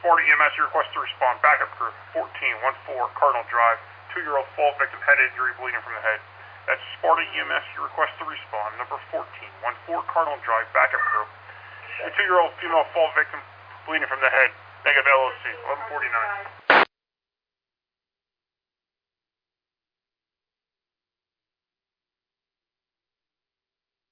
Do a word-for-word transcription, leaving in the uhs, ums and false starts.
Sparta E M S, you request to respond. Backup crew, fourteen one four Cardinal Drive. Two-year-old fall victim, head injury, bleeding from the head. That's Sparta E M S, you request to respond. Number fourteen one four Cardinal Drive, backup crew. A two-year-old female fall victim, bleeding from the head. Negative L O C, eleven forty-nine.